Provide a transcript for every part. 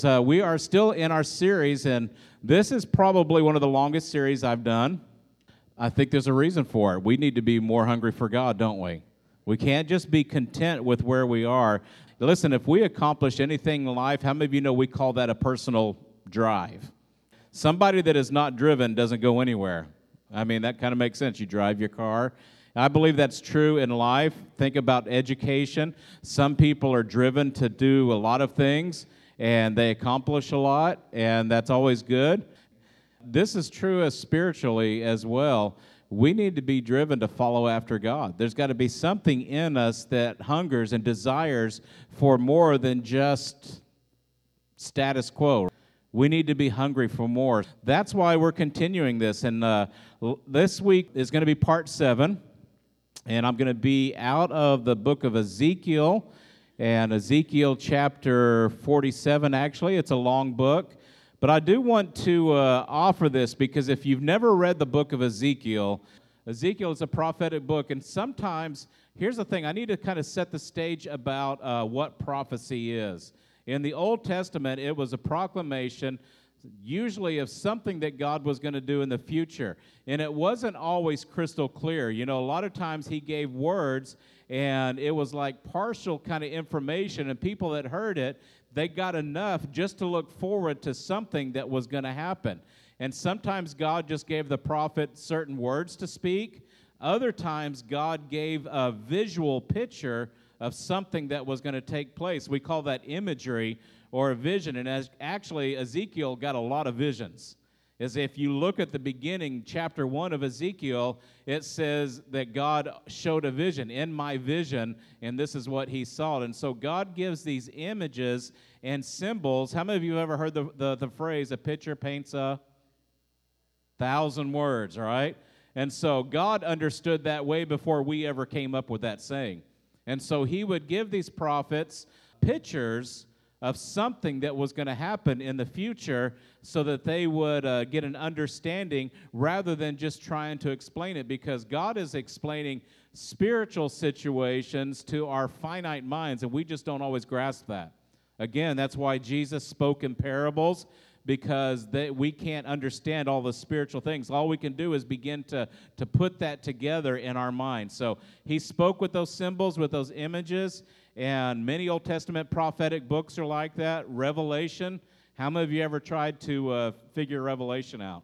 We are still in our series, and this is probably one of the longest series I've done. I think there's a reason for it. We need to be more hungry for God, don't we? We can't just be content with where we are. Listen, if we accomplish anything in life, how many of you know we call that a personal drive? Somebody that is not driven doesn't go anywhere. I mean, that kind of makes sense. You drive your car. I believe that's true in life. Think about education. Some people are driven to do a lot of things, and they accomplish a lot, and that's always good. This is true as spiritually as well. We need to be driven to follow after God. There's got to be something in us that hungers and desires for more than just status quo. We need to be hungry for more. That's why we're continuing this. And this week is going to be part 7, and I'm going to be out of the book of Ezekiel. And Ezekiel chapter 47, actually, it's a long book. But I do want to offer this because if you've never read the book of Ezekiel, Ezekiel is a prophetic book. And sometimes, here's the thing, I need to kind of set the stage about what prophecy is. In the Old Testament, it was a proclamation, usually of something that God was going to do in the future. And it wasn't always crystal clear. You know, a lot of times he gave words, and it was like partial kind of information, and people that heard it, they got enough just to look forward to something that was going to happen. And sometimes God just gave the prophet certain words to speak. Other times God gave a visual picture of something that was going to take place. We call that imagery or a vision. And actually, Ezekiel got a lot of visions. As if you look at the beginning, chapter 1 of Ezekiel, it says that God showed a vision, in my vision, and this is what he saw. And so God gives these images and symbols. How many of you have ever heard the phrase, a picture paints 1,000 words, right? And so God understood that way before we ever came up with that saying. And so he would give these prophets pictures of something that was going to happen in the future so that they would get an understanding rather than just trying to explain it, because God is explaining spiritual situations to our finite minds, and we just don't always grasp that. Again, that's why Jesus spoke in parables, because we can't understand all the spiritual things. All we can do is begin to put that together in our mind. So he spoke with those symbols, with those images, and many Old Testament prophetic books are like that. Revelation. How many of you ever tried to figure Revelation out?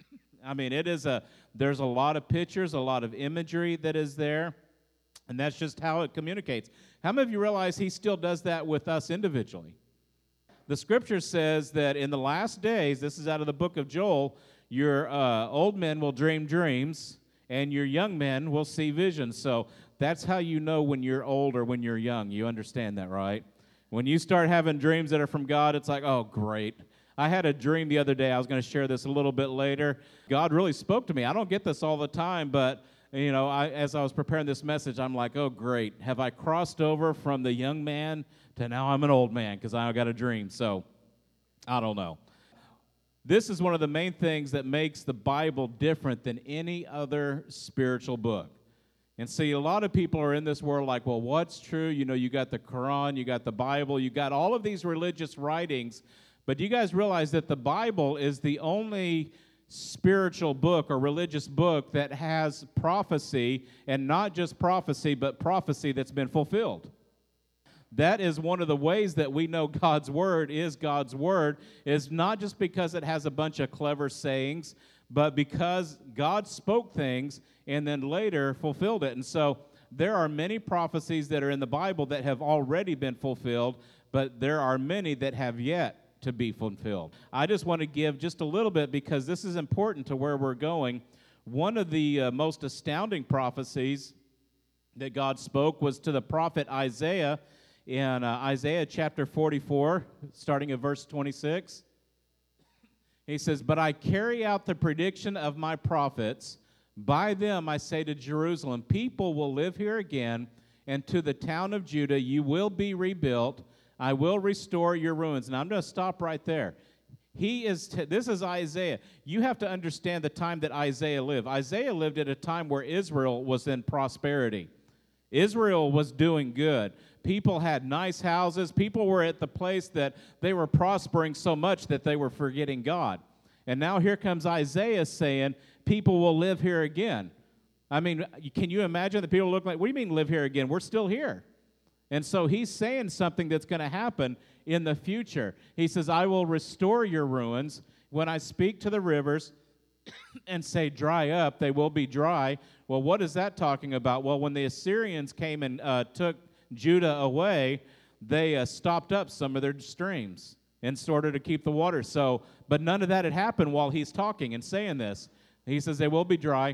I mean, there's a lot of pictures, a lot of imagery that is there, and that's just how it communicates. How many of you realize he still does that with us individually? The scripture says that in the last days, this is out of the book of Joel, your old men will dream dreams, and your young men will see visions. So that's how you know when you're old or when you're young. You understand that, right? When you start having dreams that are from God, it's like, oh, great. I had a dream the other day. I was going to share this a little bit later. God really spoke to me. I don't get this all the time, but you know, as I was preparing this message, I'm like, oh, great. Have I crossed over from the young man to now I'm an old man because I got a dream? So I don't know. This is one of the main things that makes the Bible different than any other spiritual book. And see, a lot of people are in this world like, well, what's true? You know, you got the Quran, you got the Bible, you got all of these religious writings, but do you guys realize that the Bible is the only spiritual book or religious book that has prophecy, and not just prophecy, but prophecy that's been fulfilled? That is one of the ways that we know God's Word is God's Word, is not just because it has a bunch of clever sayings, but because God spoke things and then later fulfilled it. And so there are many prophecies that are in the Bible that have already been fulfilled, but there are many that have yet to be fulfilled. I just want to give just a little bit because this is important to where we're going. One of the most astounding prophecies that God spoke was to the prophet Isaiah in Isaiah chapter 44, starting at verse 26. He says, "But I carry out the prediction of my prophets. By them I say to Jerusalem, people will live here again, and to the town of Judah you will be rebuilt. I will restore your ruins." Now I'm going to stop right there. This is Isaiah. You have to understand the time that Isaiah lived. Isaiah lived at a time where Israel was in prosperity. Israel was doing good. People had nice houses. People were at the place that they were prospering so much that they were forgetting God. And now here comes Isaiah saying, people will live here again. I mean, can you imagine the people look like, what do you mean live here again? We're still here. And so he's saying something that's going to happen in the future. He says, I will restore your ruins. When I speak to the rivers and say dry up, they will be dry. Well, what is that talking about? Well, when the Assyrians came and took Judah away, they stopped up some of their streams in order to keep the water. So, but none of that had happened while he's talking and saying this. He says, they will be dry.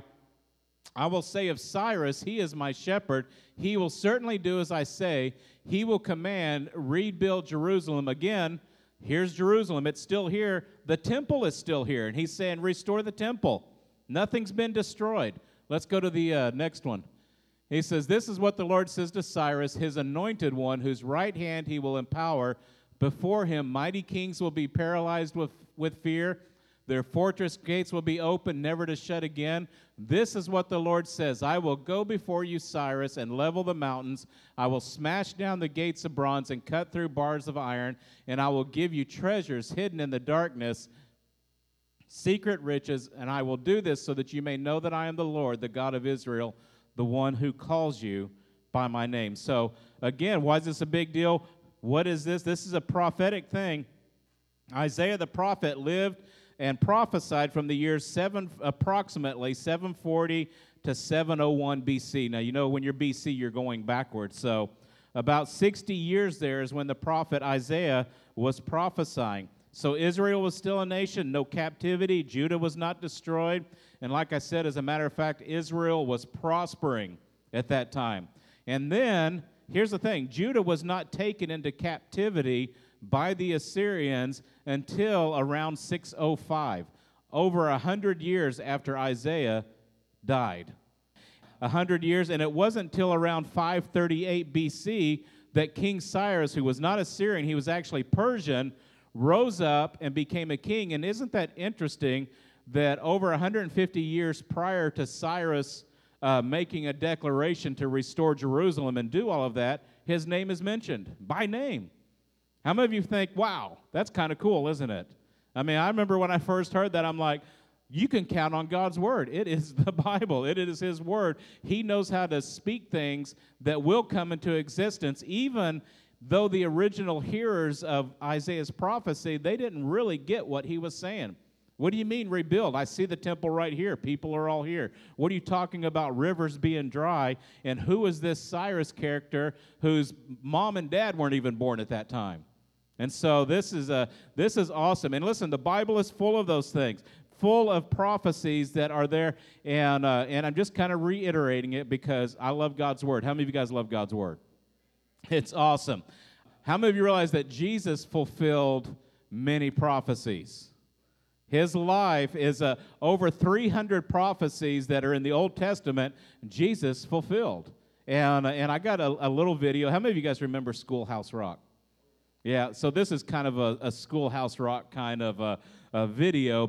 I will say of Cyrus, he is my shepherd. He will certainly do as I say. He will command, rebuild Jerusalem. Again, here's Jerusalem. It's still here. The temple is still here. And he's saying, restore the temple. Nothing's been destroyed. Let's go to the next one. He says, this is what the Lord says to Cyrus, his anointed one, whose right hand he will empower. Before him, mighty kings will be paralyzed with fear. Their fortress gates will be open, never to shut again. This is what the Lord says. I will go before you, Cyrus, and level the mountains. I will smash down the gates of bronze and cut through bars of iron, and I will give you treasures hidden in the darkness, secret riches, and I will do this so that you may know that I am the Lord, the God of Israel, the one who calls you by my name. So, again, why is this a big deal? What is this? This is a prophetic thing. Isaiah the prophet lived and prophesied from the years approximately 740 to 701 BC. Now, you know, when you're BC, you're going backwards. So about 60 years there is when the prophet Isaiah was prophesying. So Israel was still a nation, no captivity. Judah was not destroyed. And like I said, as a matter of fact, Israel was prospering at that time. And then, here's the thing, Judah was not taken into captivity by the Assyrians until around 605, over 100 years after Isaiah died. 100 years, and it wasn't until around 538 BC that King Cyrus, who was not Assyrian, he was actually Persian, rose up and became a king. And isn't that interesting that over 150 years prior to Cyrus making a declaration to restore Jerusalem and do all of that, his name is mentioned by name. How many of you think, wow, that's kind of cool, isn't it? I mean, I remember when I first heard that, I'm like, you can count on God's word. It is the Bible. It is his word. He knows how to speak things that will come into existence, even though the original hearers of Isaiah's prophecy, they didn't really get what he was saying. What do you mean rebuild? I see the temple right here. People are all here. What are you talking about rivers being dry? And who is this Cyrus character whose mom and dad weren't even born at that time? And so this is awesome. And listen, the Bible is full of those things, full of prophecies that are there. And I'm just kind of reiterating it because I love God's word. How many of you guys love God's word? It's awesome. How many of you realize that Jesus fulfilled many prophecies? His life is over 300 prophecies that are in the Old Testament Jesus fulfilled. And I got a little video. How many of you guys remember Schoolhouse Rock? Yeah, so this is kind of a Schoolhouse Rock kind of a video.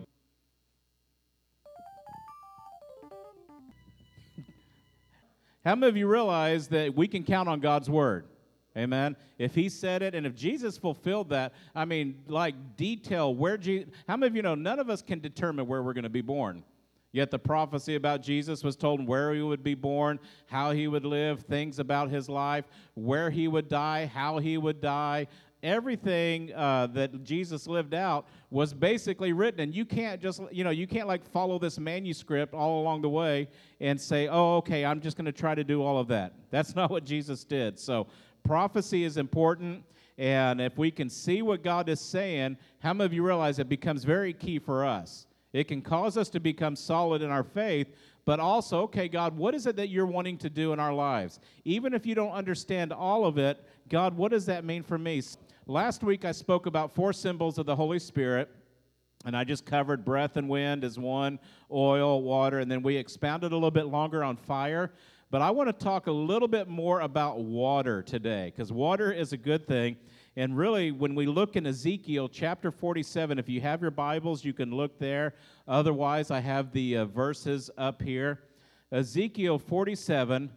How many of you realize that we can count on God's word? Amen. If he said it, and if Jesus fulfilled that, I mean, like detail where Jesus, how many of you know none of us can determine where we're going to be born? Yet the prophecy about Jesus was told where he would be born, how he would live, things about his life, where he would die, how he would die. Everything that Jesus lived out was basically written, and you can't just, you can't like follow this manuscript all along the way and say, oh, okay, I'm just going to try to do all of that. That's not what Jesus did. So prophecy is important, and if we can see what God is saying, how many of you realize it becomes very key for us? It can cause us to become solid in our faith, but also, okay, God, what is it that you're wanting to do in our lives? Even if you don't understand all of it, God, what does that mean for me? Last week I spoke about 4 symbols of the Holy Spirit, and I just covered breath and wind as one, oil, water, and then we expounded a little bit longer on fire. But I want to talk a little bit more about water today, because water is a good thing. And really, when we look in Ezekiel chapter 47, if you have your Bibles, you can look there. Otherwise, I have the verses up here. Ezekiel 47,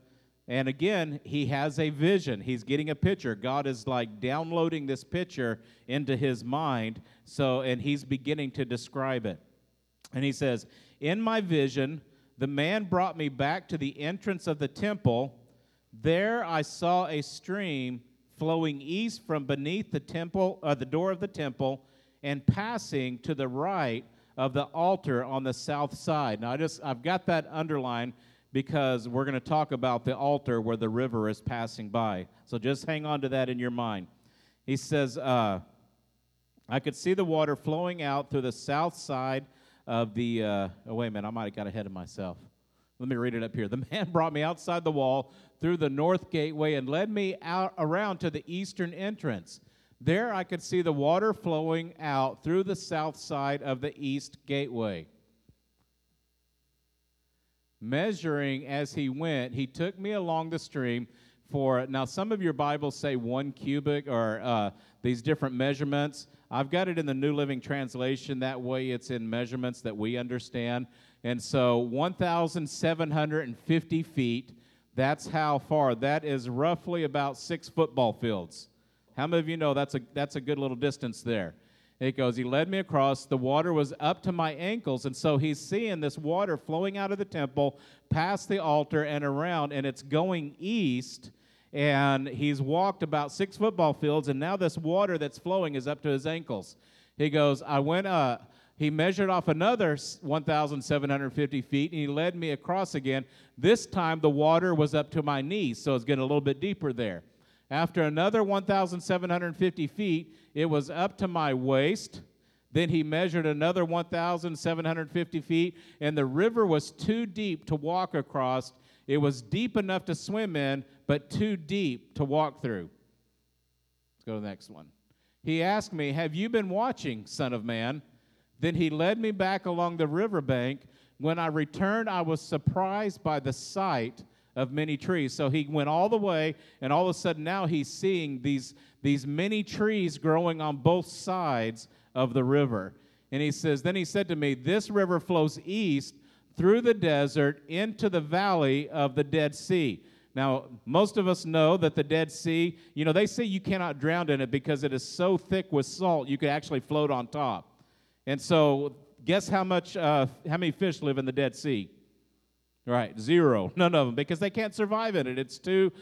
And again, he has a vision. He's getting a picture. God is like downloading this picture into his mind. And he's beginning to describe it. And he says, in my vision, the man brought me back to the entrance of the temple. There I saw a stream flowing east from beneath the temple, the door of the temple, and passing to the right of the altar on the south side. Now, I've got that underlined because we're going to talk about the altar where the river is passing by. So just hang on to that in your mind. He says, I could see the water flowing out through the south side of the, wait a minute, I might have got ahead of myself. Let me read it up here. The man brought me outside the wall through the north gateway and led me out around to the eastern entrance. There I could see the water flowing out through the south side of the east gateway. Measuring as he went, he took me along the stream now some of your Bibles say 1 cubit or these different measurements. I've got it in the New Living Translation. That way it's in measurements that we understand. And so 1,750 feet, that's how far. That is roughly about 6 football fields. How many of you know that's a good little distance there? It goes, he led me across. The water was up to my ankles, and so he's seeing this water flowing out of the temple, past the altar and around, and it's going east, and he's walked about 6 football fields, and now this water that's flowing is up to his ankles. He goes, he measured off another 1,750 feet, and he led me across again. This time the water was up to my knees, so it's getting a little bit deeper there. After another 1,750 feet, it was up to my waist. Then he measured another 1,750 feet, and the river was too deep to walk across. It was deep enough to swim in, but too deep to walk through. Let's go to the next one. He asked me, have you been watching, Son of Man? Then he led me back along the riverbank. When I returned, I was surprised by the sight of many trees. So he went all the way, and all of a sudden now he's seeing these many trees growing on both sides of the river. And he says, then he said to me, this river flows east through the desert into the valley of the Dead Sea. Now, most of us know that the Dead Sea, they say you cannot drown in it because it is so thick with salt you could actually float on top. And so guess how many fish live in the Dead Sea? Right, 0. None of them, because they can't survive in it. It's too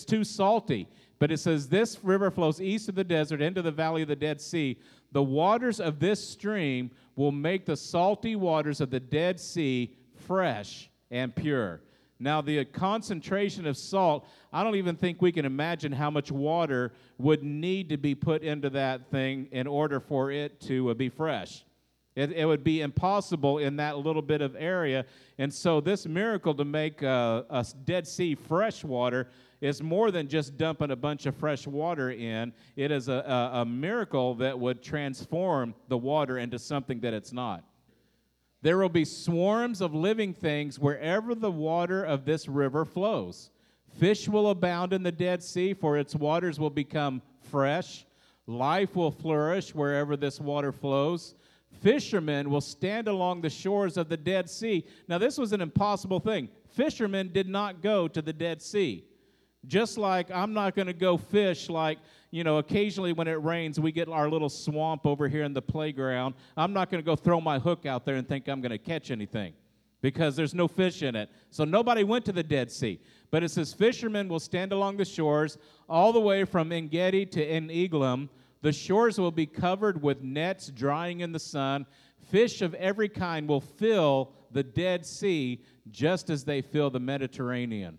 salty. But it says, this river flows east of the desert into the valley of the Dead Sea. The waters of this stream will make the salty waters of the Dead Sea fresh and pure. Now, the concentration of salt, I don't even think we can imagine how much water would need to be put into that thing in order for it to be fresh. It would be impossible in that little bit of area. And so this miracle to make a Dead Sea fresh water is more than just dumping a bunch of fresh water in. It is a miracle that would transform the water into something that it's not. There will be swarms of living things wherever the water of this river flows. Fish will abound in the Dead Sea, for its waters will become fresh. Life will flourish wherever this water flows. Fishermen will stand along the shores of the Dead Sea. Now, this was an impossible thing. Fishermen did not go to the Dead Sea. Just like I'm not going to go fish like, occasionally when it rains, we get our little swamp over here in the playground. I'm not going to go throw my hook out there and think I'm going to catch anything because there's no fish in it. So nobody went to the Dead Sea. But it says fishermen will stand along the shores all the way from En-Gedi to En-Eglaim. The shores will be covered with nets drying in the sun. Fish of every kind will fill the Dead Sea just as they fill the Mediterranean.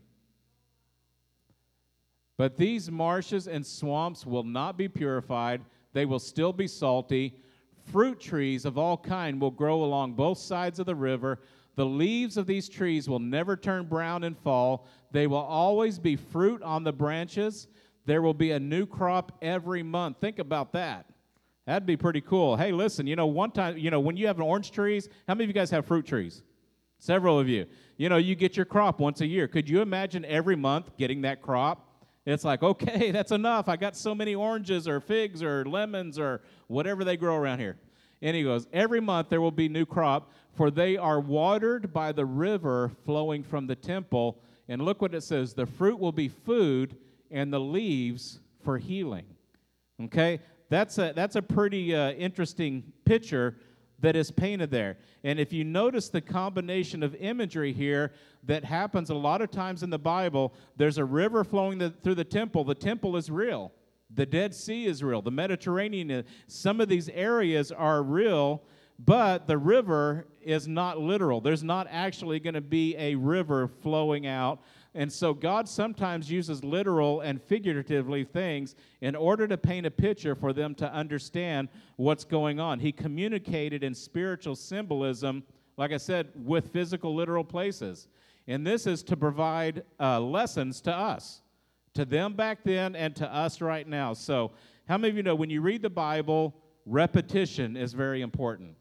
But these marshes and swamps will not be purified. They will still be salty. Fruit trees of all kind will grow along both sides of the river. The leaves of these trees will never turn brown and fall. They will always be fruit on the branches. There will be a new crop every month. Think about that. That'd be pretty cool. Hey, listen, one time, when you have orange trees, how many of you guys have fruit trees? Several of you. You get your crop once a year. Could you imagine every month getting that crop? It's like, okay, that's enough. I got so many oranges or figs or lemons or whatever they grow around here. And he goes, every month there will be new crop, for they are watered by the river flowing from the temple. And look what it says, the fruit will be food and the leaves for healing. Okay? That's a pretty interesting picture that is painted there. And if you notice the combination of imagery here that happens a lot of times in the Bible, there's a river flowing through the temple. The temple is real. The Dead Sea is real. The Mediterranean, some of these areas are real, but the river is not literal. There's not actually going to be a river flowing out. And so God sometimes uses literal and figuratively things in order to paint a picture for them to understand what's going on. He communicated in spiritual symbolism, like I said, with physical, literal places. And this is to provide lessons to us, to them back then and to us right now. So how many of you know when you read the Bible, repetition is very important?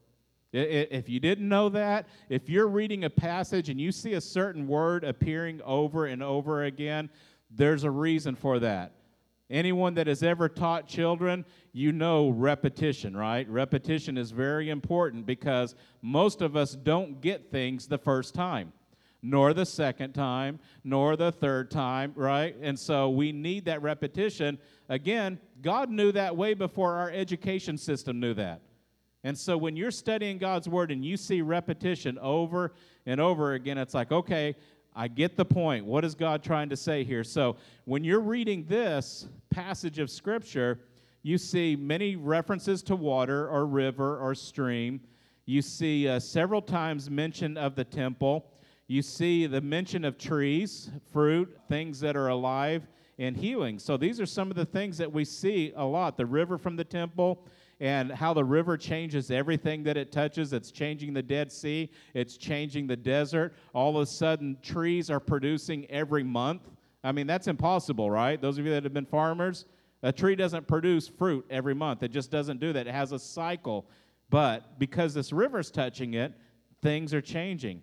If you didn't know that, if you're reading a passage and you see a certain word appearing over and over again, there's a reason for that. Anyone that has ever taught children, you know repetition, right? Repetition is very important because most of us don't get things the first time, nor the second time, nor the third time, right? And so we need that repetition. Again, God knew that way before our education system knew that. And so when you're studying God's Word and you see repetition over and over again, it's like, okay, I get the point. What is God trying to say here? So when you're reading this passage of Scripture, you see many references to water or river or stream. You see several times mention of the temple. You see the mention of trees, fruit, things that are alive, and healing. So these are some of the things that we see a lot. The river from the temple, and how the river changes everything that it touches. It's changing the Dead Sea. It's changing the desert. All of a sudden, trees are producing every month. I mean, that's impossible, right? Those of you that have been farmers, a tree doesn't produce fruit every month. It just doesn't do that. It has a cycle. But because this river's touching it, things are changing.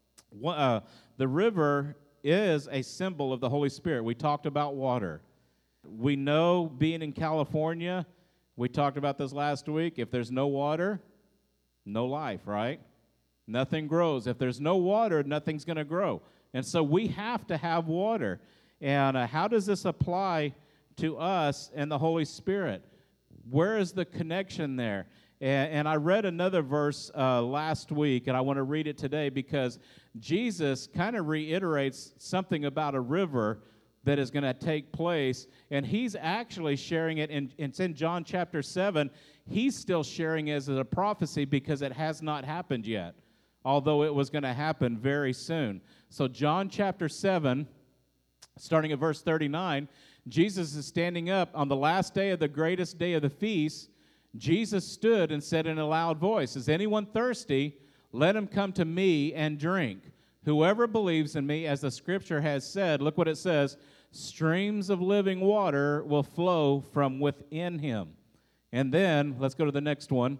The river is a symbol of the Holy Spirit. We talked about water. We know, being in California, we talked about this last week. If there's no water, no life, right? Nothing grows. If there's no water, nothing's going to grow. And so we have to have water. And how does this apply to us and the Holy Spirit? Where is the connection there? And I read another verse last week, and I want to read it today because Jesus kind of reiterates something about a river that is going to take place, and he's actually sharing it, it's in John chapter 7. He's still sharing it as a prophecy because it has not happened yet, although it was going to happen very soon. So John chapter 7, starting at verse 39, Jesus is standing up on the last day of the greatest day of the feast. Jesus stood and said in a loud voice, "Is anyone thirsty? Let him come to me and drink. Whoever believes in me, as the scripture has said," look what it says, "streams of living water will flow from within him." And then, let's go to the next one.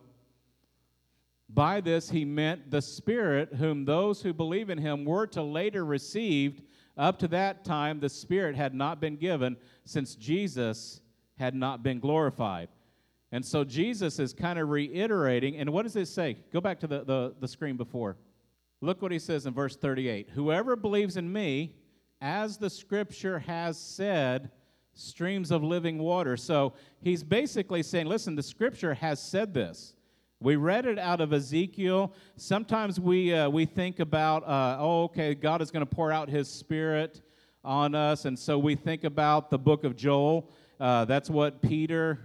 By this he meant the Spirit, whom those who believe in him were to later receive. Up to that time, the Spirit had not been given, since Jesus had not been glorified. And so Jesus is kind of reiterating, and what does it say? Go back to the screen before. Look what he says in verse 38. "Whoever believes in me, as the scripture has said, streams of living water." So he's basically saying, listen, the scripture has said this. We read it out of Ezekiel. Sometimes we think about, okay, God is going to pour out his Spirit on us, and so we think about the book of Joel. That's what Peter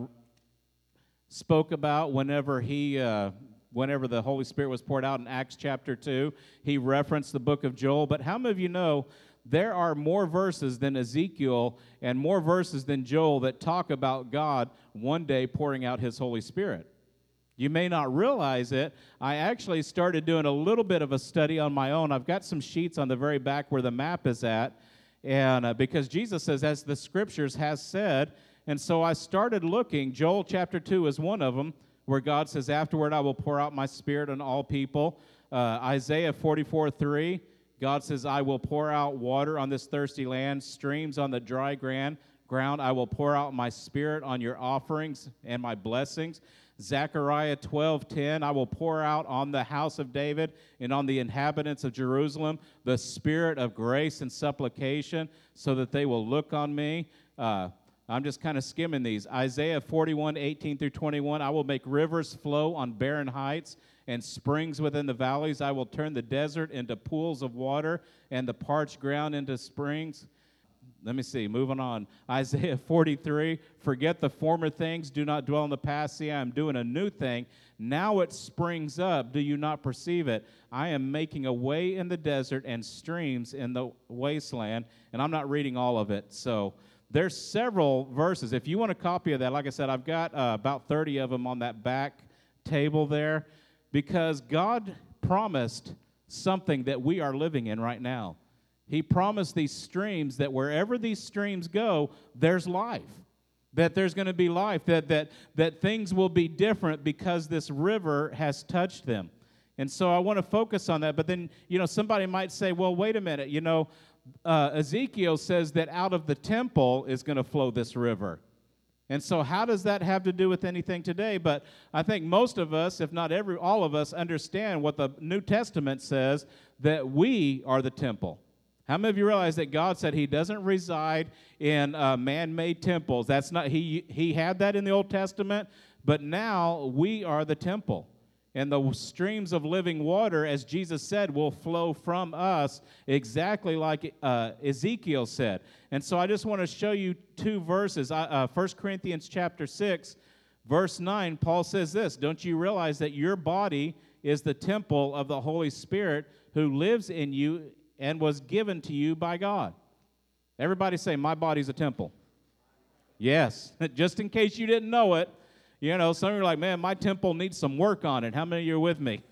spoke about whenever the Holy Spirit was poured out in Acts chapter 2. He referenced the book of Joel. But how many of you know there are more verses than Ezekiel and more verses than Joel that talk about God one day pouring out his Holy Spirit? You may not realize it. I actually started doing a little bit of a study on my own. I've got some sheets on the very back where the map is at, and because Jesus says, as the scriptures has said, and so I started looking. Joel chapter 2 is one of them, where God says, "Afterward I will pour out my Spirit on all people." Isaiah 44:3, God says, "I will pour out water on this thirsty land, streams on the dry ground. I will pour out my Spirit on your offerings and my blessings." Zechariah 12:10, I will pour out on the house of David and on the inhabitants of Jerusalem the spirit of grace and supplication so that they will look on me. I'm just kind of skimming these. Isaiah 41:18 through 21, I will make rivers flow on barren heights and springs within the valleys. I will turn the desert into pools of water and the parched ground into springs. Let me see, moving on. Isaiah 43, forget the former things, do not dwell in the past. See, I am doing a new thing. Now it springs up, do you not perceive it? I am making a way in the desert and streams in the wasteland. And I'm not reading all of it, so there's several verses. If you want a copy of that, like I said, I've got about 30 of them on that back table there, because God promised something that we are living in right now. He promised these streams that wherever these streams go, there's life, that there's going to be life, that things will be different because this river has touched them. And so I want to focus on that. But then, somebody might say, well, wait a minute, Ezekiel says that out of the temple is going to flow this river. And so how does that have to do with anything today? But I think most of us, if not all of us, understand what the New Testament says, that we are the temple. How many of you realize that God said he doesn't reside in man-made temples? That's not he had that in the Old Testament, but now we are the temple. And the streams of living water, as Jesus said, will flow from us exactly like Ezekiel said. And so I just want to show you two verses. 1 Corinthians chapter 6, verse 9, Paul says this, don't you realize that your body is the temple of the Holy Spirit who lives in you and was given to you by God? Everybody say, my body's a temple. Yes, just in case you didn't know it. Some of you are like, man, my temple needs some work on it. How many of you are with me?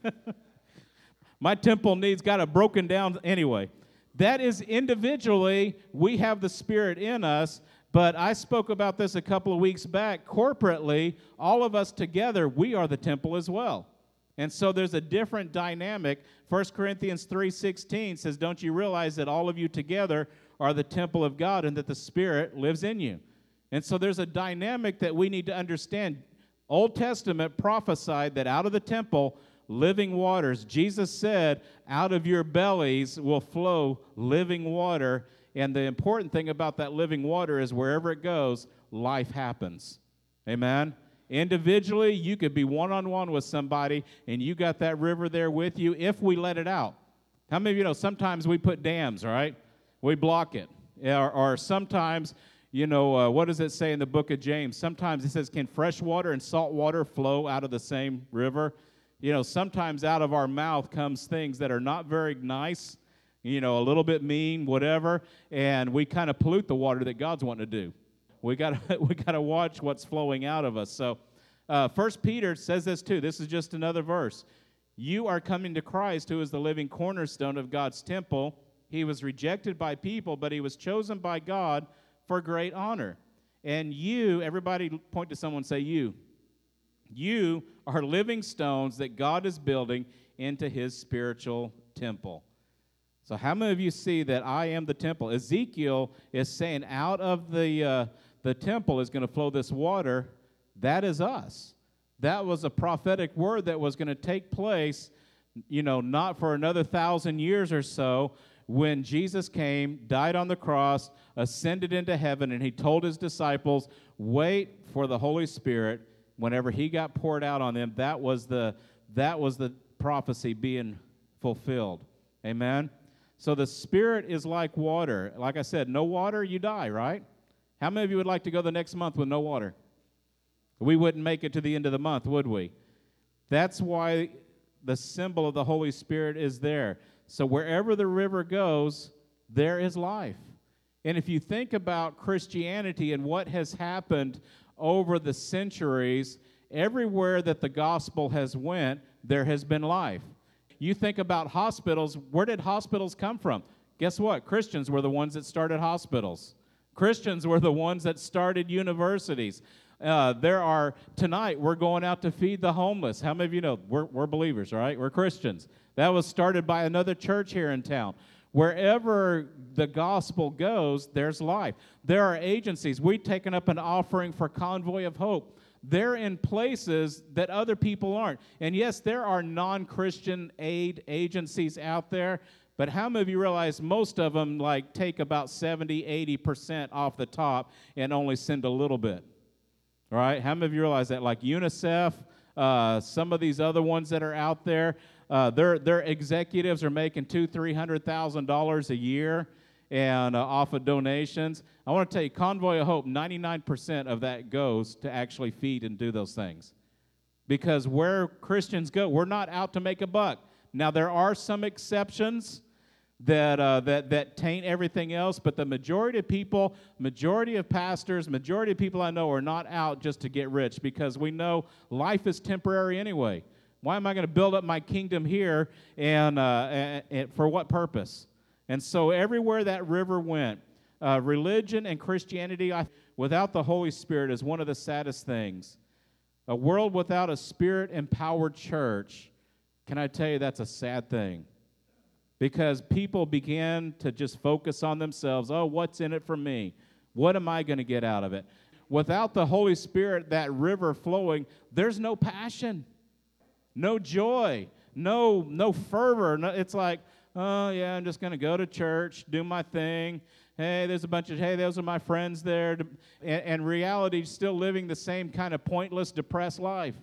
My temple got a broken down anyway. That is individually, we have the Spirit in us, but I spoke about this a couple of weeks back. Corporately, all of us together, we are the temple as well. And so there's a different dynamic. 1 Corinthians 3:16 says, don't you realize that all of you together are the temple of God and that the Spirit lives in you? And so there's a dynamic that we need to understand. Old Testament prophesied that out of the temple, living waters. Jesus said, out of your bellies will flow living water. And the important thing about that living water is wherever it goes, life happens. Amen? Individually, you could be one-on-one with somebody, and you got that river there with you if we let it out. How many of you know sometimes we put dams, right? We block it. Or sometimes... what does it say in the book of James? Sometimes it says, can fresh water and salt water flow out of the same river? Sometimes out of our mouth comes things that are not very nice, a little bit mean, whatever, and we kind of pollute the water that God's wanting to do. We got to watch what's flowing out of us. So 1 Peter says this too. This is just another verse. You are coming to Christ, who is the living cornerstone of God's temple. He was rejected by people, but he was chosen by God for great honor. And you, everybody point to someone and say, you. You are living stones that God is building into his spiritual temple. So how many of you see that I am the temple? Ezekiel is saying out of the temple is going to flow this water. That is us. That was a prophetic word that was going to take place, not for another 1,000 years or so, when Jesus came, died on the cross, ascended into heaven, and he told his disciples, wait for the Holy Spirit. Whenever he got poured out on them, that was the prophecy being fulfilled. Amen? So the Spirit is like water. Like I said, no water, you die, right? How many of you would like to go the next month with no water? We wouldn't make it to the end of the month, would we? That's why the symbol of the Holy Spirit is there. So wherever the river goes, there is life. And if you think about Christianity and what has happened over the centuries, everywhere that the gospel has went, there has been life. You think about hospitals. Where did hospitals come from? Guess what? Christians were the ones that started hospitals. Christians were the ones that started universities. Tonight, we're going out to feed the homeless. How many of you know we're believers, right? We're Christians. That was started by another church here in town. Wherever the gospel goes, there's life. There are agencies. We've taken up an offering for Convoy of Hope. they're in places that other people aren't. And yes, there are non-Christian aid agencies out there, but how many of you realize most of them like take about 70, 80% off the top and only send a little bit? All right? How many of you realize that? Like UNICEF, some of these other ones that are out there, their executives are making $200,000-$300,000 a year and off of donations. I want to tell you, Convoy of Hope, 99% of that goes to actually feed and do those things. Because where Christians go, we're not out to make a buck. Now, there are some exceptions that taint everything else, but the majority of people, majority of pastors, majority of people I know are not out just to get rich, because we know life is temporary anyway. Why am I going to build up my kingdom here, and for what purpose? And so everywhere that river went, religion and Christianity without the Holy Spirit is one of the saddest things. A world without a Spirit-empowered church, can I tell you, that's a sad thing. Because people begin to just focus on themselves. Oh, what's in it for me? What am I going to get out of it? Without the Holy Spirit, that river flowing, there's no passion, no joy, no fervor. No, it's like, oh, yeah, I'm just going to go to church, do my thing. Hey, those are my friends there. And reality, still living the same kind of pointless, depressed life.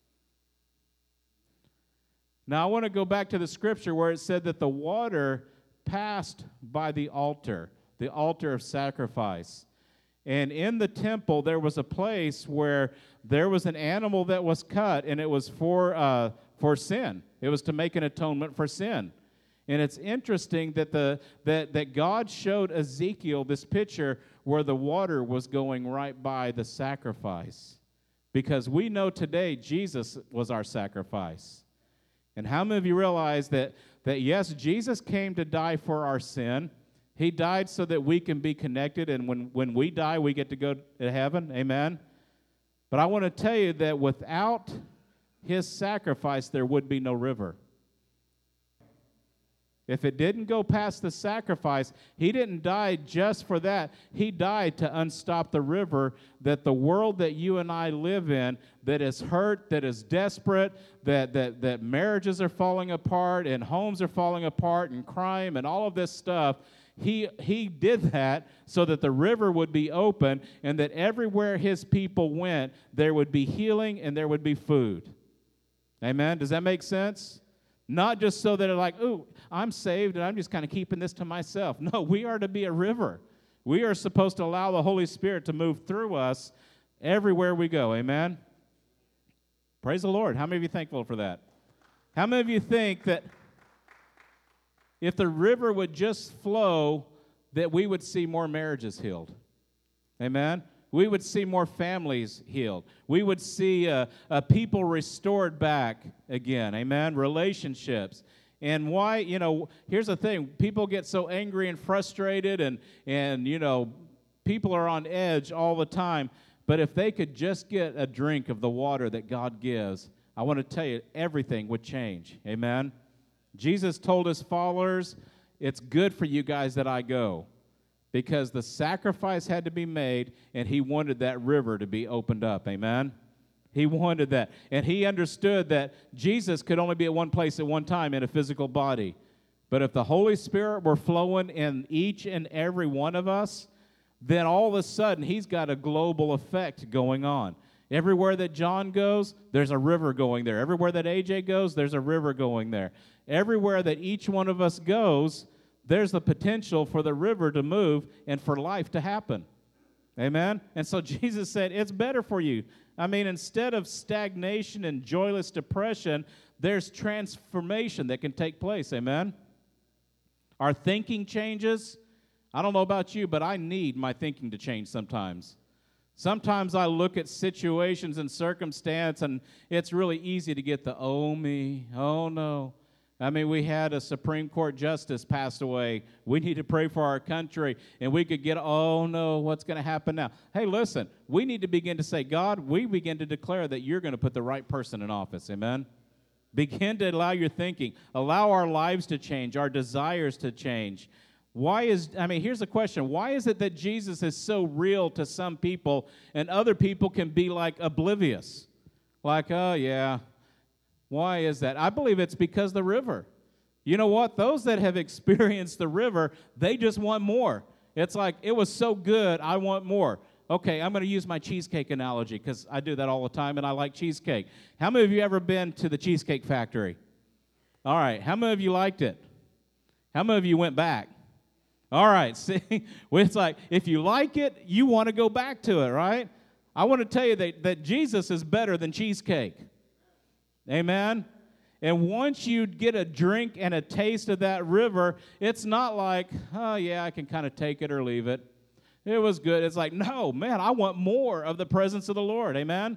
Now, I want to go back to the scripture where it said that the water passed by the altar of sacrifice. And in the temple, there was a place where there was an animal that was cut, and it was for sin. It was to make an atonement for sin. And it's interesting that God showed Ezekiel this picture where the water was going right by the sacrifice. Because we know today Jesus was our sacrifice. And how many of you realize that yes, Jesus came to die for our sin. He died so that we can be connected, and when we die, we get to go to heaven. Amen? But I want to tell you that without his sacrifice, there would be no river. If it didn't go past the sacrifice, he didn't die just for that. He died to unstop the river that the world that you and I live in, that is hurt, that is desperate, that marriages are falling apart and homes are falling apart and crime and all of this stuff. He did that so that the river would be open and that everywhere his people went, there would be healing and there would be food. Amen? Does that make sense? Not just so that they're like, ooh, I'm saved and I'm just kind of keeping this to myself. No, we are to be a river. We are supposed to allow the Holy Spirit to move through us everywhere we go. Amen? Praise the Lord. How many of you are thankful for that? How many of you think that if the river would just flow, that we would see more marriages healed? Amen? We would see more families healed. We would see people restored back again. Amen? Relationships. And why, here's the thing. People get so angry and frustrated and people are on edge all the time. But if they could just get a drink of the water that God gives, I want to tell you, everything would change. Amen? Jesus told his followers, it's good for you guys that I go. Because the sacrifice had to be made, and he wanted that river to be opened up. Amen? He wanted that. And he understood that Jesus could only be at one place at one time in a physical body. But if the Holy Spirit were flowing in each and every one of us, then all of a sudden he's got a global effect going on. Everywhere that John goes, there's a river going there. Everywhere that AJ goes, there's a river going there. Everywhere that each one of us goes, there's the potential for the river to move and for life to happen. Amen? And so Jesus said, it's better for you. I mean, instead of stagnation and joyless depression, there's transformation that can take place. Amen? Our thinking changes. I don't know about you, but I need my thinking to change sometimes. Sometimes I look at situations and circumstance, and it's really easy to get the, oh, me, oh, no. I mean, we had a Supreme Court justice pass away. We need to pray for our country. And we could get, oh, no, what's going to happen now? Hey, listen, we need to begin to say, God, we begin to declare that you're going to put the right person in office. Amen? Begin to allow your thinking. Allow our lives to change, our desires to change. Here's the question. Why is it that Jesus is so real to some people and other people can be like oblivious? Like, oh yeah, why is that? I believe it's because the river. You know what? Those that have experienced the river, they just want more. It's like, it was so good, I want more. Okay, I'm going to use my cheesecake analogy because I do that all the time and I like cheesecake. How many of you ever been to the Cheesecake Factory? All right, how many of you liked it? How many of you went back? All right, see, it's like, if you like it, you want to go back to it, right? I want to tell you that Jesus is better than cheesecake. Amen? And once you get a drink and a taste of that river, it's not like, oh, yeah, I can kind of take it or leave it. It was good. It's like, no, man, I want more of the presence of the Lord. Amen?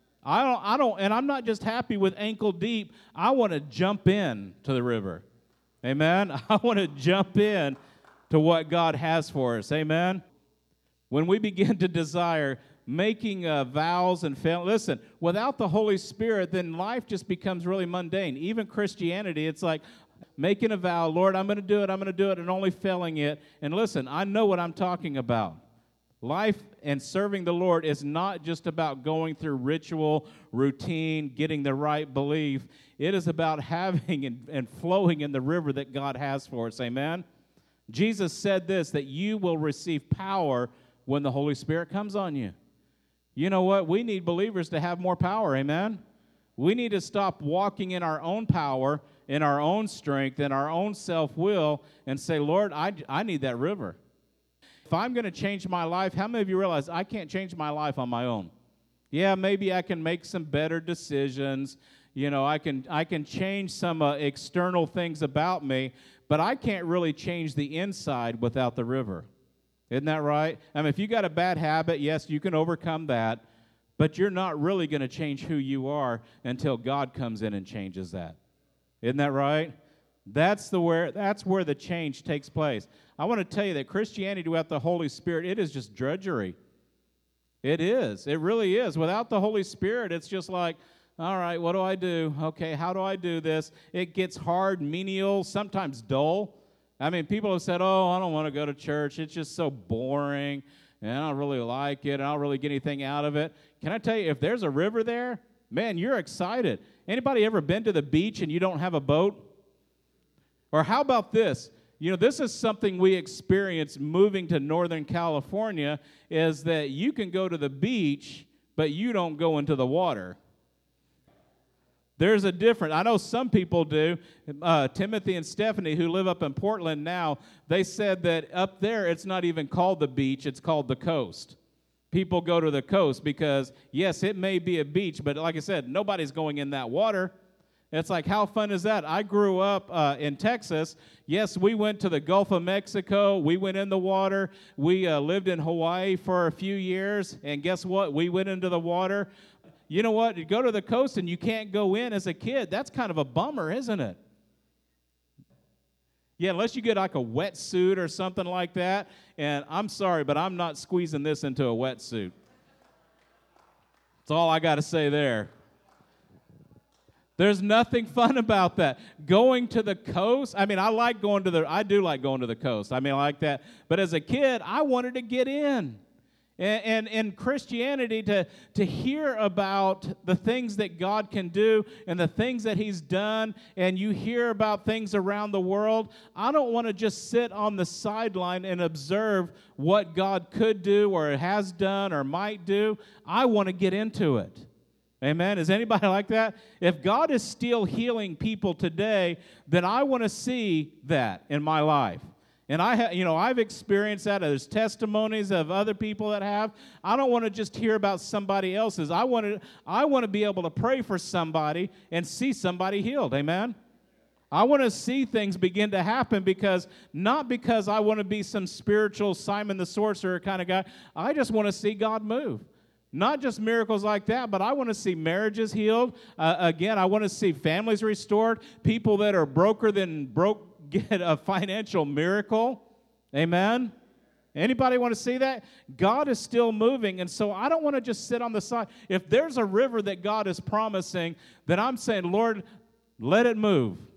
I don't, and I'm not just happy with ankle deep. I want to jump in to the river. Amen? I want to jump in to what God has for us. Amen? When we begin to desire making vows and listen, without the Holy Spirit, then life just becomes really mundane. Even Christianity, it's like making a vow, Lord, I'm going to do it, and only failing it. And listen, I know what I'm talking about. Life and serving the Lord is not just about going through ritual, routine, getting the right belief. It is about having and flowing in the river that God has for us. Amen? Jesus said this, that you will receive power when the Holy Spirit comes on you. You know what? We need believers to have more power, amen? We need to stop walking in our own power, in our own strength, in our own self-will, and say, Lord, I need that river. If I'm going to change my life, how many of you realize I can't change my life on my own? Yeah, maybe I can make some better decisions. You know, I can change some external things about me, but I can't really change the inside without the river. Isn't that right? I mean, if you got a bad habit, yes, you can overcome that, but you're not really going to change who you are until God comes in and changes that. Isn't that right? That's where the change takes place. I want to tell you that Christianity without the Holy Spirit, it is just drudgery. It is. It really is. Without the Holy Spirit, it's just like, all right, what do I do? Okay, how do I do this? It gets hard, menial, sometimes dull. I mean, people have said, oh, I don't want to go to church. It's just so boring, and I don't really like it, and I don't really get anything out of it. Can I tell you, if there's a river there, man, you're excited. Anybody ever been to the beach and you don't have a boat? Or how about this? You know, this is something we experience moving to Northern California, is that you can go to the beach, but you don't go into the water. There's a difference. I know some people do. Timothy and Stephanie, who live up in Portland now, they said that up there it's not even called the beach, it's called the coast. People go to the coast because, yes, it may be a beach, but like I said, nobody's going in that water. It's like, how fun is that? I grew up in Texas. Yes, we went to the Gulf of Mexico. We went in the water. We lived in Hawaii for a few years, and guess what? We went into the water. You know what? You go to the coast and you can't go in as a kid. That's kind of a bummer, isn't it? Yeah, unless you get like a wetsuit or something like that. And I'm sorry, but I'm not squeezing this into a wetsuit. That's all I got to say there. There's nothing fun about that. Going to the coast, I do like going to the coast. I like that. But as a kid, I wanted to get in. And in Christianity, to hear about the things that God can do and the things that He's done, and you hear about things around the world, I don't want to just sit on the sideline and observe what God could do or has done or might do. I want to get into it. Amen? Is anybody like that? If God is still healing people today, then I want to see that in my life. And I've experienced that. There's testimonies of other people that have. I don't want to just hear about somebody else's. I want to be able to pray for somebody and see somebody healed. Amen? I want to see things begin to happen not because I want to be some spiritual Simon the Sorcerer kind of guy. I just want to see God move. Not just miracles like that, but I want to see marriages healed. Again, I want to see families restored. People that are broke get a financial miracle. Amen? Anybody want to see that? God is still moving, and so I don't want to just sit on the side. If there's a river that God is promising, then I'm saying, Lord, let it move.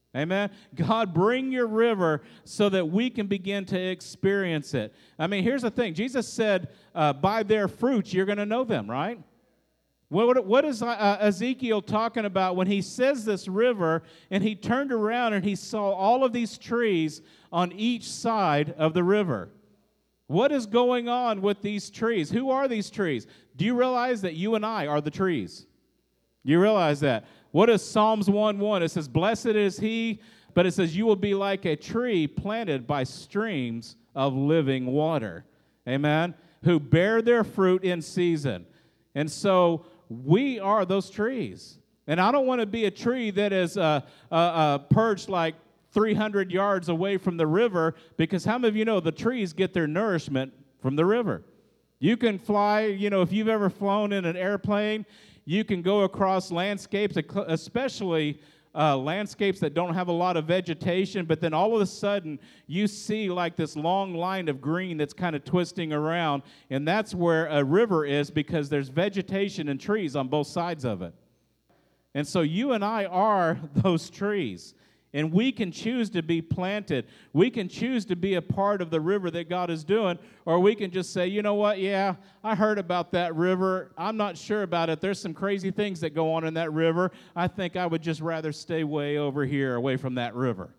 Amen. God, bring your river so that we can begin to experience it. I mean, here's the thing. Jesus said, by their fruits, you're going to know them, right? What is Ezekiel talking about when he says this river, and he turned around and he saw all of these trees on each side of the river? What is going on with these trees? Who are these trees? Do you realize that you and I are the trees? You realize that? What is Psalms 1:1? It says, blessed is he, but it says, you will be like a tree planted by streams of living water. Amen? Who bear their fruit in season. And so we are those trees. And I don't want to be a tree that is perched like 300 yards away from the river, because how many of you know the trees get their nourishment from the river? You can fly, if you've ever flown in an airplane, you can go across landscapes, especially landscapes that don't have a lot of vegetation, but then all of a sudden you see like this long line of green that's kind of twisting around, and that's where a river is, because there's vegetation and trees on both sides of it. And so you and I are those trees. And we can choose to be planted. We can choose to be a part of the river that God is doing, or we can just say, you know what, yeah, I heard about that river. I'm not sure about it. There's some crazy things that go on in that river. I think I would just rather stay way over here, away from that river.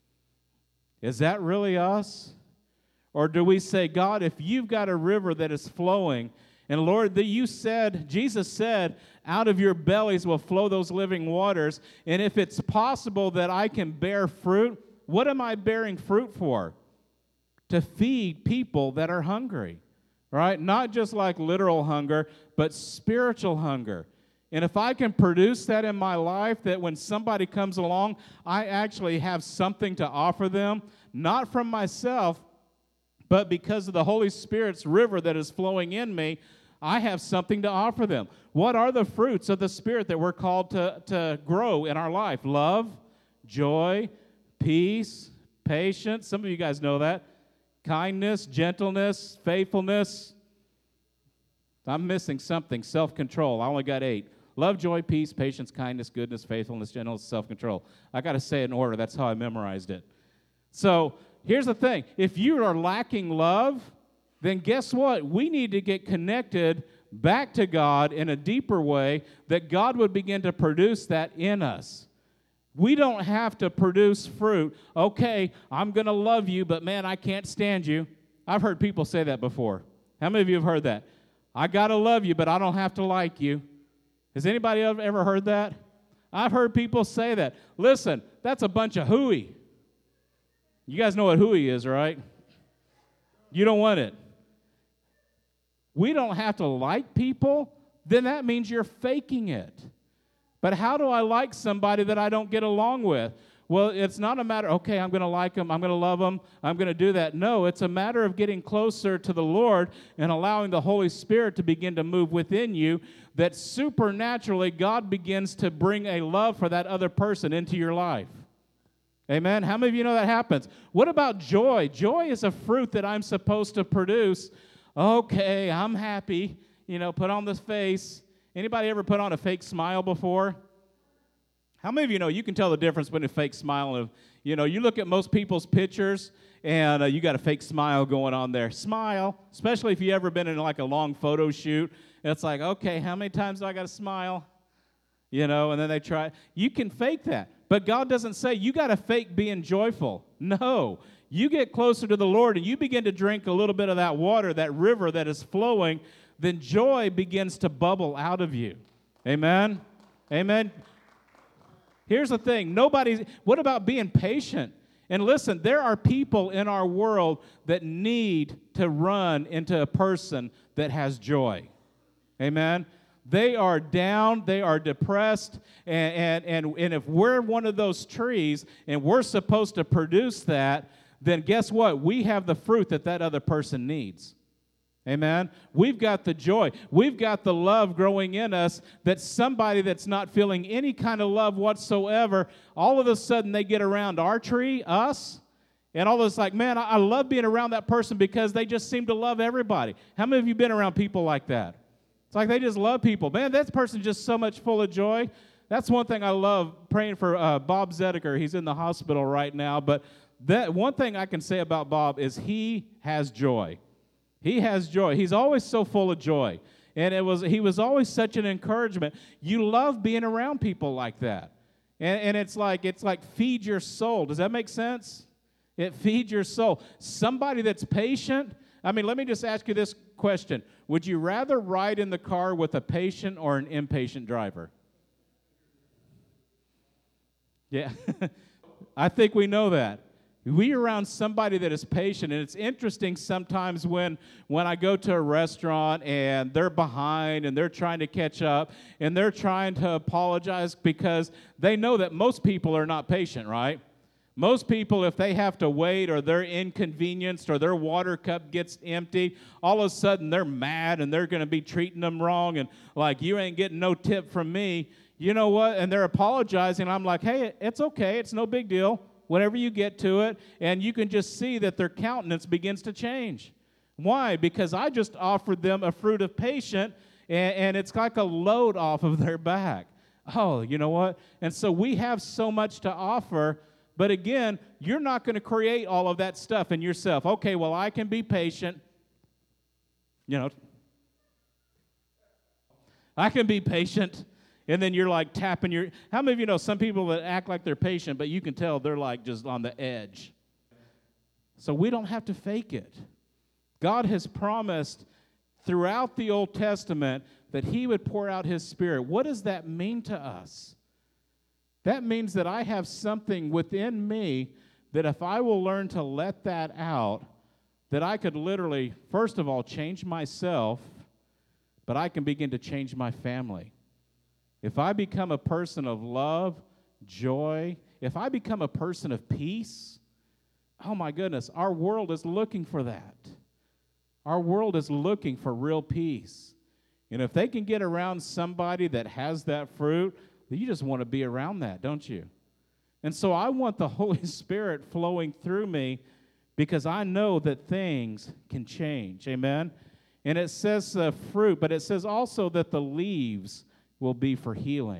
Is that really us? Or do we say, God, if you've got a river that is flowing, and Lord, Jesus said, out of your bellies will flow those living waters. And if it's possible that I can bear fruit, what am I bearing fruit for? To feed people that are hungry, right? Not just like literal hunger, but spiritual hunger. And if I can produce that in my life, that when somebody comes along, I actually have something to offer them, not from myself, but because of the Holy Spirit's river that is flowing in me, I have something to offer them. What are the fruits of the Spirit that we're called to grow in our life? Love, joy, peace, patience. Some of you guys know that. Kindness, gentleness, faithfulness. I'm missing something. Self-control. I only got 8. Love, joy, peace, patience, kindness, goodness, faithfulness, gentleness, self-control. I got to say it in order. That's how I memorized it. So here's the thing. If you are lacking love, then guess what? We need to get connected back to God in a deeper way, that God would begin to produce that in us. We don't have to produce fruit. Okay, I'm going to love you, but man, I can't stand you. I've heard people say that before. How many of you have heard that? I got to love you, but I don't have to like you. Has anybody ever heard that? I've heard people say that. Listen, that's a bunch of hooey. You guys know what hooey is, right? You don't want it. We don't have to like people, then that means you're faking it. But how do I like somebody that I don't get along with? Well, it's not a matter, okay, I'm going to like them, I'm going to love them, I'm going to do that. No, it's a matter of getting closer to the Lord and allowing the Holy Spirit to begin to move within you, that supernaturally God begins to bring a love for that other person into your life. Amen? How many of you know that happens? What about joy? Joy is a fruit that I'm supposed to produce. Okay, I'm happy, put on this face. Anybody ever put on a fake smile before? How many of you know you can tell the difference between a fake smile and, you look at most people's pictures and you got a fake smile going on there. Smile, especially if you ever been in like a long photo shoot. It's like, okay, how many times do I got to smile? And then they try. You can fake that. But God doesn't say you got to fake being joyful. No. You get closer to the Lord and you begin to drink a little bit of that water, that river that is flowing, then joy begins to bubble out of you. Amen? Amen? Here's the thing. What about being patient? And listen, there are people in our world that need to run into a person that has joy. Amen? They are down, they are depressed, and if we're one of those trees and we're supposed to produce that, then guess what? We have the fruit that other person needs. Amen? We've got the joy. We've got the love growing in us, that somebody that's not feeling any kind of love whatsoever, all of a sudden they get around our tree, us, and all of us like, man, I love being around that person because they just seem to love everybody. How many of you been around people like that? It's like they just love people. Man, that person's just so much full of joy. That's one thing I love, praying for Bob Zedeker. He's in the hospital right now, but that one thing I can say about Bob is he has joy. He has joy. He's always so full of joy. And he was always such an encouragement. You love being around people like that. And it's like feed your soul. Does that make sense? It feeds your soul. Somebody that's patient. I mean, let me just ask you this question. Would you rather ride in the car with a patient or an impatient driver? Yeah. I think we know that. We're around somebody that is patient, and it's interesting sometimes when I go to a restaurant and they're behind and they're trying to catch up and they're trying to apologize because they know that most people are not patient, right? Most people, if they have to wait or they're inconvenienced or their water cup gets empty, all of a sudden they're mad and they're going to be treating them wrong and like, you ain't getting no tip from me. You know what? And they're apologizing. I'm like, hey, it's okay. It's no big deal. Whenever you get to it, and you can just see that their countenance begins to change. Why? Because I just offered them a fruit of patience, and it's like a load off of their back. Oh, you know what? And so we have so much to offer, but again, you're not going to create all of that stuff in yourself. Okay, well, I can be patient. You know, I can be patient. And then you're like tapping your... How many of you know some people that act like they're patient, but you can tell they're like just on the edge? So we don't have to fake it. God has promised throughout the Old Testament that He would pour out His Spirit. What does that mean to us? That means that I have something within me that if I will learn to let that out, that I could literally, first of all, change myself, but I can begin to change my family. If I become a person of love, joy, if I become a person of peace, oh my goodness, our world is looking for that. Our world is looking for real peace. And if they can get around somebody that has that fruit, you just want to be around that, don't you? And so I want the Holy Spirit flowing through me because I know that things can change. Amen? And it says fruit, but it says also that the leaves will be for healing.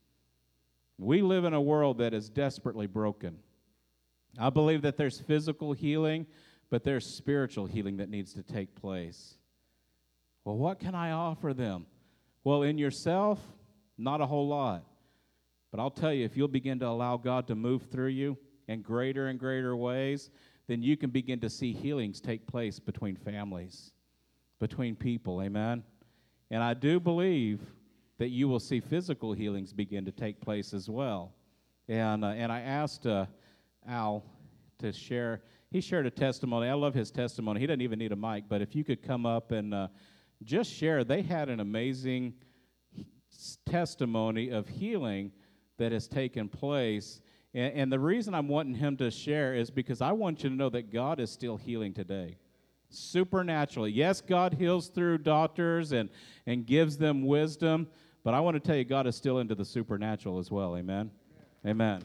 We live in a world that is desperately broken. I believe that there's physical healing, but there's spiritual healing that needs to take place. Well, what can I offer them? Well, in yourself, not a whole lot. But I'll tell you, if you'll begin to allow God to move through you in greater and greater ways, then you can begin to see healings take place between families, between people, amen? And I do believe that you will see physical healings begin to take place as well. And I asked Al to share. He shared a testimony. I love his testimony. He doesn't even need a mic, but if you could come up and just share. They had an amazing testimony of healing that has taken place. And the reason I'm wanting him to share is because I want you to know that God is still healing today. Supernaturally. Yes, God heals through doctors and gives them wisdom, but I want to tell you, God is still into the supernatural as well. Amen? Amen.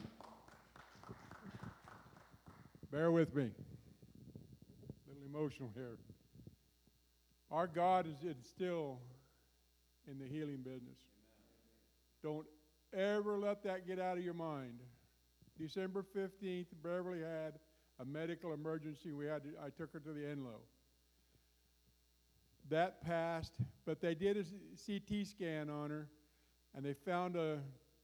Bear with me. A little emotional here. Our God is still in the healing business. Don't ever let that get out of your mind. December 15th, Beverly had a medical emergency. I took her to the Enloe. That passed, but they did a CT scan on her, and they found in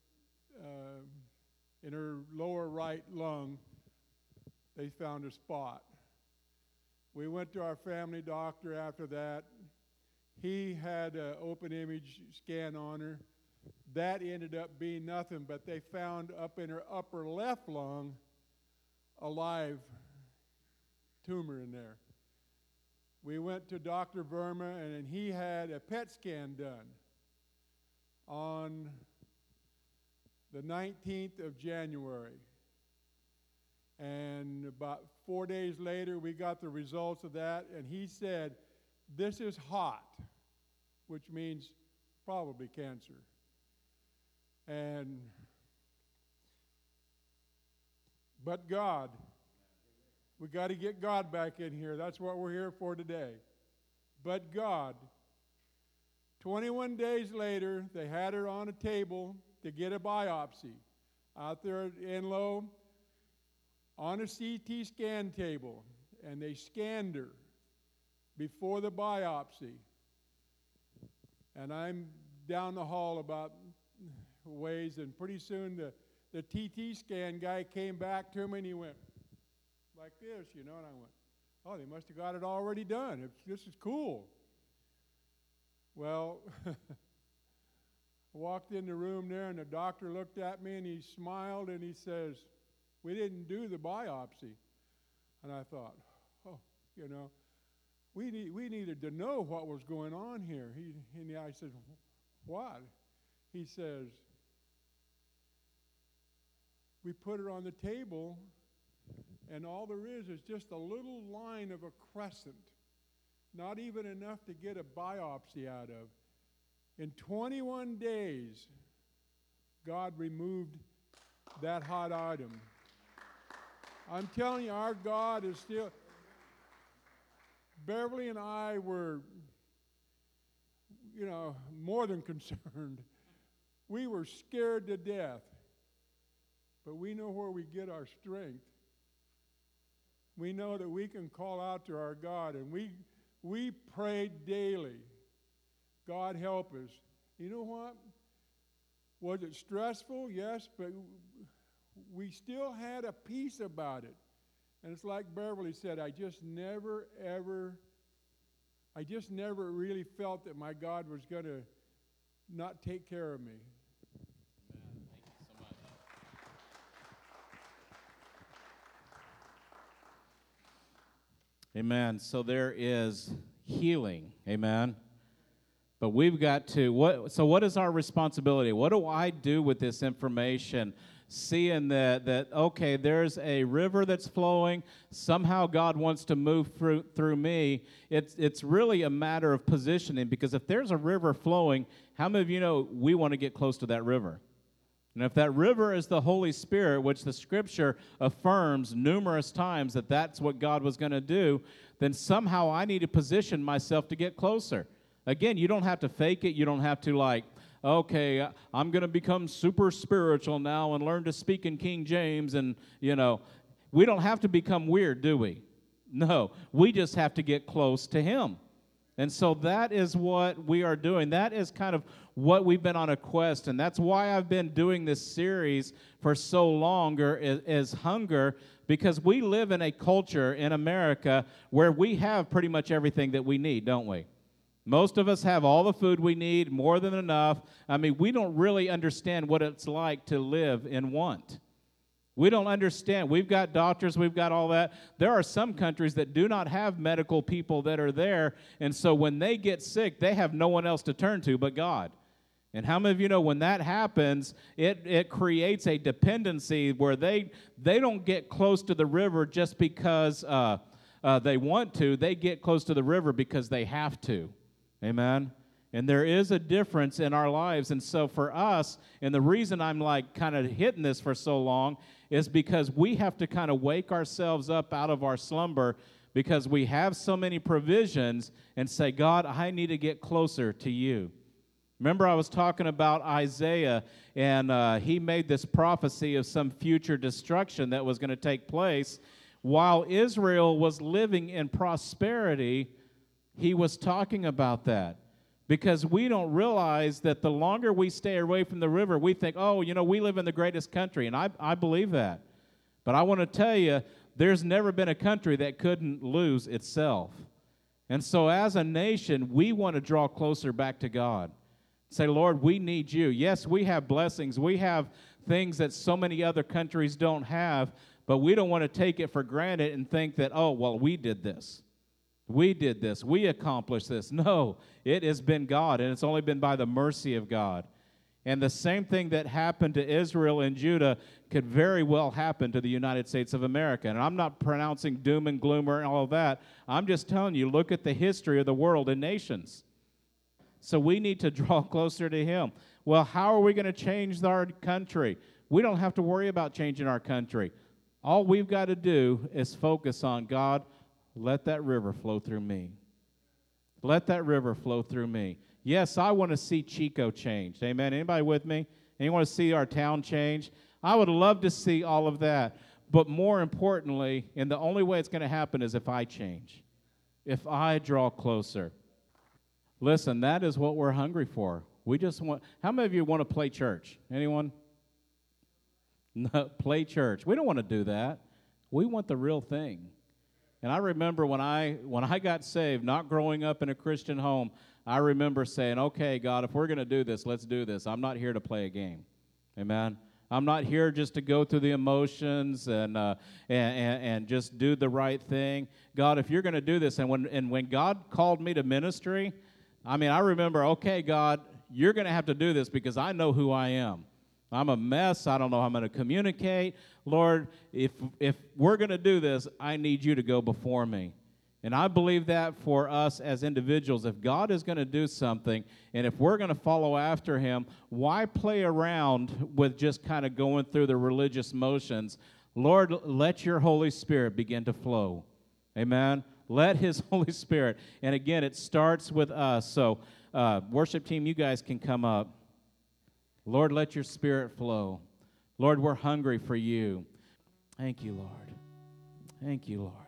her lower right lung, they found a spot. We went to our family doctor after that. He had an open image scan on her. That ended up being nothing, but they found up in her upper left lung a live tumor in there. We went to Dr. Verma, and he had a PET scan done on the 19th of January. And about 4 days later, we got the results of that, and he said, this is hot, which means probably cancer. But God, we got to get God back in here. That's what we're here for today. But God, 21 days later, they had her on a table to get a biopsy. Out there at Enloe, on a CT scan table, and they scanned her before the biopsy. And I'm down the hall about ways, and pretty soon the TT scan guy came back to me, and he went like this, and I went, oh, they must have got it already done. This is cool. Well, I walked in the room there, and the doctor looked at me, and he smiled, and he says, we didn't do the biopsy. And I thought, oh, we needed to know what was going on here. I said, what? He says, we put her on the table, and all there is just a little line of a crescent, not even enough to get a biopsy out of. In 21 days, God removed that hot item. I'm telling you, our God is still... Beverly and I were, more than concerned. We were scared to death. But we know where we get our strength. We know that we can call out to our God, and we prayed daily. God help us. You know what? Was it stressful? Yes, but we still had a peace about it. And it's like Beverly said, I just never really felt that my God was going to not take care of me. Amen. Thank you so much. Amen. So there is healing. Amen. But we've got to, what is our responsibility? What do I do with this information? Seeing that okay, there's a river that's flowing. Somehow God wants to move through me. It's really a matter of positioning, because if there's a river flowing, how many of you know we want to get close to that river? And if that river is the Holy Spirit, which the Scripture affirms numerous times that that's what God was going to do, then somehow I need to position myself to get closer. Again, you don't have to fake it. You don't have to okay, I'm going to become super spiritual now and learn to speak in King James. And, we don't have to become weird, do we? No, we just have to get close to Him. And so that is what we are doing. That is kind of what we've been on a quest. And that's why I've been doing this series for so long, is hunger, because we live in a culture in America where we have pretty much everything that we need, don't we? Most of us have all the food we need, more than enough. I mean, we don't really understand what it's like to live in want. We don't understand. We've got doctors, we've got all that. There are some countries that do not have medical people that are there, and so when they get sick, they have no one else to turn to but God. And how many of you know when that happens, it creates a dependency where they don't get close to the river just because they want to. They get close to the river because they have to. Amen? And there is a difference in our lives. And so for us, and the reason I'm kind of hitting this for so long is because we have to kind of wake ourselves up out of our slumber, because we have so many provisions, and say, God, I need to get closer to you. Remember, I was talking about Isaiah, and he made this prophecy of some future destruction that was going to take place. While Israel was living in prosperity, he was talking about that, because we don't realize that the longer we stay away from the river, we think, we live in the greatest country, and I believe that. But I want to tell you, there's never been a country that couldn't lose itself. And so as a nation, we want to draw closer back to God. Say, Lord, we need you. Yes, we have blessings. We have things that so many other countries don't have, but we don't want to take it for granted and think that, we did this. We did this. We accomplished this. No, it has been God, and it's only been by the mercy of God. And the same thing that happened to Israel and Judah could very well happen to the United States of America. And I'm not pronouncing doom and gloom and all of that. I'm just telling you, look at the history of the world and nations. So we need to draw closer to Him. Well, how are we going to change our country? We don't have to worry about changing our country. All we've got to do is focus on God. Let that river flow through me. Let that river flow through me. Yes, I want to see Chico changed. Amen. Anybody with me? and you want to see our town change, I would love to see all of that. But more importantly, and the only way it's going to happen is if I change, if I draw closer. Listen, that is what we're hungry for. We just want, how many of you want to play church? Anyone? No, play church. We don't want to do that. We want the real thing. And I remember when I got saved, not growing up in a Christian home, I remember saying, okay, God, if we're going to do this, let's do this. I'm not here to play a game. Amen? I'm not here just to go through the emotions and just do the right thing. God, if you're going to do this, and when God called me to ministry, I mean, I remember, okay, God, you're going to have to do this because I know who I am. I'm a mess. I don't know how I'm going to communicate. Lord, if we're going to do this, I need you to go before me. And I believe that for us as individuals, if God is going to do something, and if we're going to follow after him, why play around with just kind of going through the religious motions? Lord, let your Holy Spirit begin to flow. Amen? Let his Holy Spirit. And again, it starts with us. So, worship team, you guys can come up. Lord, let your Spirit flow. Lord, we're hungry for you. Thank you, Lord. Thank you, Lord.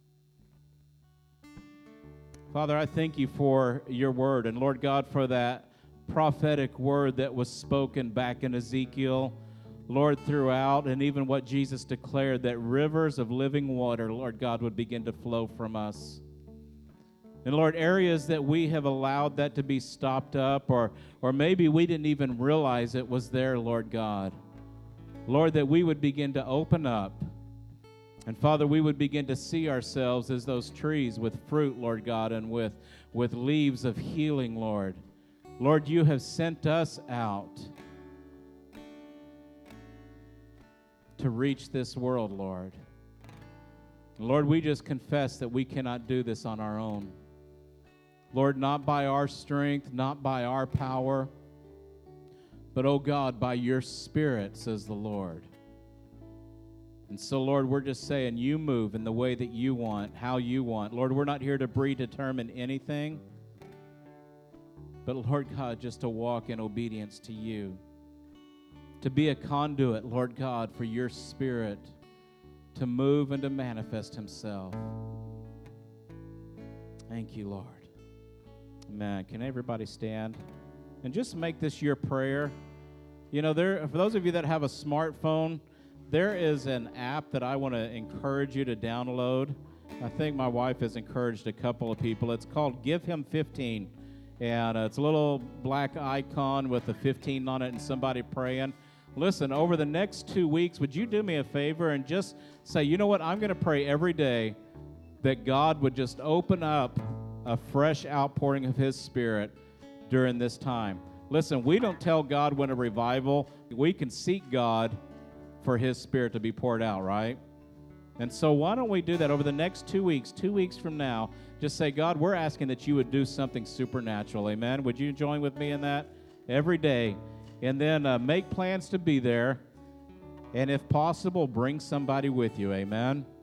Father, I thank you for your word, and Lord God, for that prophetic word that was spoken back in Ezekiel, Lord, throughout, and even what Jesus declared, that rivers of living water, Lord God, would begin to flow from us. And Lord, areas that we have allowed that to be stopped up, or maybe we didn't even realize it was there, Lord God. Lord, that we would begin to open up. And Father, we would begin to see ourselves as those trees with fruit, Lord God, and with leaves of healing, Lord. Lord, you have sent us out to reach this world, Lord. Lord, we just confess that we cannot do this on our own. Lord, not by our strength, not by our power, but, oh God, by your Spirit, says the Lord. And so, Lord, we're just saying you move in the way that you want, how you want. Lord, we're not here to predetermine anything, but, Lord God, just to walk in obedience to you, to be a conduit, Lord God, for your Spirit to move and to manifest himself. Thank you, Lord. Amen. Can everybody stand? And just make this your prayer. You know, for those of you that have a smartphone, there is an app that I want to encourage you to download. I think my wife has encouraged a couple of people. It's called Give Him 15. And it's a little black icon with a 15 on it and somebody praying. Listen, over the next 2 weeks, would you do me a favor and just say, you know what, I'm going to pray every day that God would just open up a fresh outpouring of his Spirit during this time. Listen, we don't tell God when a revival. We can seek God for his Spirit to be poured out, right? And so why don't we do that over the next 2 weeks, 2 weeks from now, just say, God, we're asking that you would do something supernatural, amen? Would you join with me in that? Every day. And then make plans to be there, and if possible, bring somebody with you, amen?